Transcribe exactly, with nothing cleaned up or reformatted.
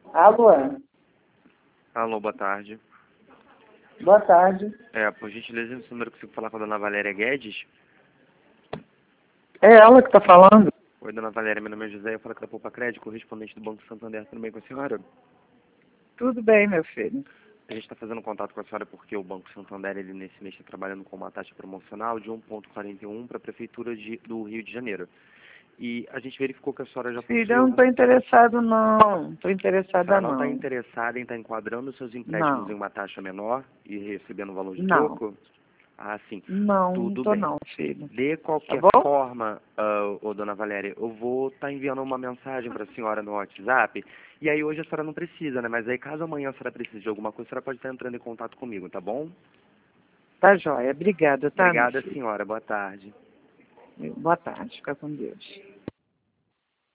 Alô? Alô, boa tarde. Boa tarde. É, por gentileza, esse número eu consigo falar com a dona Valéria Guedes? É ela que está falando? Oi, dona Valéria, meu nome é José, eu falo com a Poupa Crédito, correspondente do Banco Santander, tudo bem com a senhora? Tudo bem, meu filho. A gente está fazendo contato com a senhora porque o Banco Santander, ele nesse mês está trabalhando com uma taxa promocional de um vírgula quarenta e um para a Prefeitura de, do Rio de Janeiro. E a gente verificou que a senhora já Filho, possui eu não algum... estou interessado, não. Estou A interessada, senhora não está não. interessada em estar enquadrando os seus empréstimos Não, em uma taxa menor e recebendo um valor de não. troco? Ah, sim. Não, não Tudo estou bem. não, filho. De Tá qualquer bom? forma, uh, ô, dona Valéria, eu vou estar enviando uma mensagem para a senhora no WhatsApp, e aí hoje a senhora não precisa, né? Mas aí caso amanhã a senhora precise de alguma coisa, a senhora pode estar entrando em contato comigo, tá bom? Tá joia. Obrigada, tá, meu Obrigada, filho? senhora. Boa tarde. Boa tarde. Fica com Deus.